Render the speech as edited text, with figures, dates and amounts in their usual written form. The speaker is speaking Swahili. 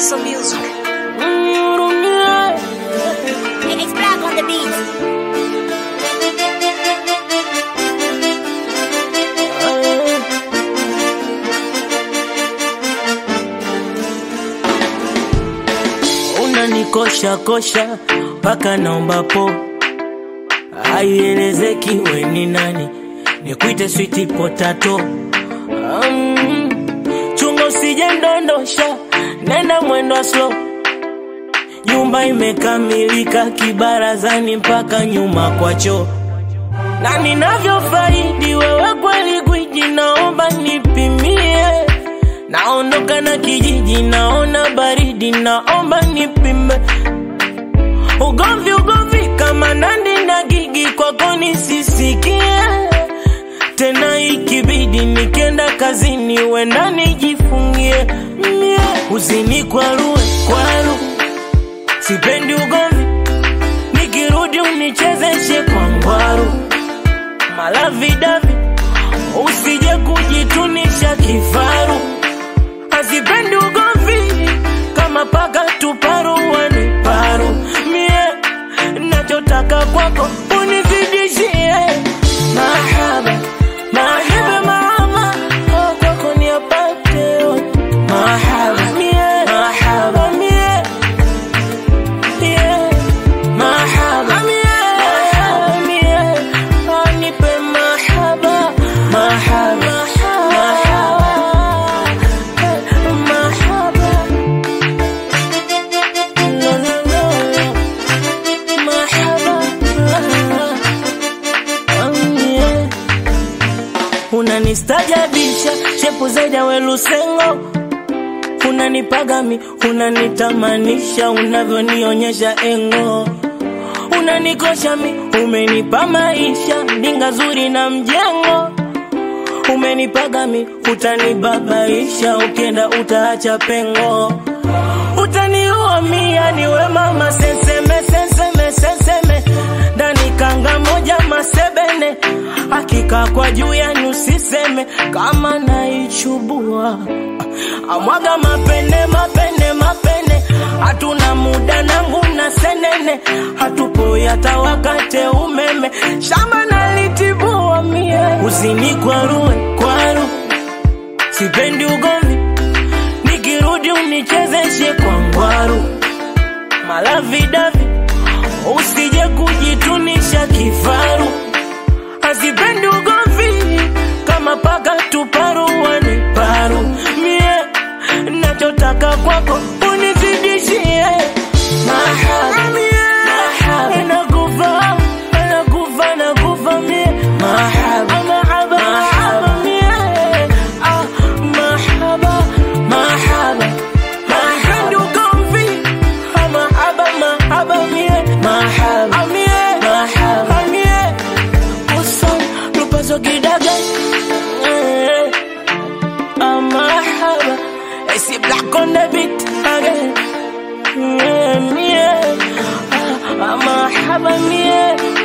Paso Music. It's Black on the beat. Unanikosha kosha paka naomba po, haielezeki we ni nani, nikuite sweet potato. Chungo usije ndondosha, nenda mwendo slow. Nyumba imekamilika kibarazani mpaka nyuma kwa choo. Na ninavyofaidi wewe kweli gwiji, naomba nipimie. Naondoka na kijiji, naona baridi, naomba nipime. Ugomvi kama Nandi na Gigi, kwako nisisikie. Tena ikibidi nikienda kazini wenda nijifungie. Uzini kwaru, sipendi ugomvi, nikirudi unichezeshe kwa ngwaru. Malavidavi, usije kujitunisha kifaru. Hazipendi ugomvi, kama paka tuparu waniparu. Mie, nachotaka kwako unizidishie. Mahaba, mahaba, mahaba, kwako niapate. Mahaba, mie, mahaba, mie, yeah. Mahaba, mahaba, mie, anipe mahaba, mahaba, mahaba, no, no, no, mahaba, yeah. Unanistajabisha, shepu zaidi ya Welusengo. Unanipagami, unanitamanisha, unavyonionyesha engo. Unanikosha mi, umenipa maisha, ndinga zuri na mjengo. Umenipagami, utanibabaisha, ukienda utaacha pengo. Utaniua mia, niwe mama senseme, senseme, senseme. Ndani kanga moja masebene, hakika kwa juu ya nyusiseme. Kama naichubua, amwaga mapene, mapene, mapene. Hatuna muda na nguna senene, hatupo yata wakate umeme. Shamba nalitibua mie. Uzini kwaru, sipendi ugomvi, nikirudi unichezeshe kwa ngwaru. Malavidavi, usije kujitunisha kifaru. Hazipendi ugomvi, kama paka tuparu waniparu. Mie, nachotaka kwako unizidishie. Mahaba, mahaba, nakufa, nakufa, nakufa mie. Mahaba, mahaba, mahaba mie. Mahaba, mahaba, mahaba ugomvi, mahaba, mahaba mie. Mahaba, mie, mahaba mie. Uson, lupazo kidaga. Mahaba, it's Black on the beat again. Yeah, mahaba mie.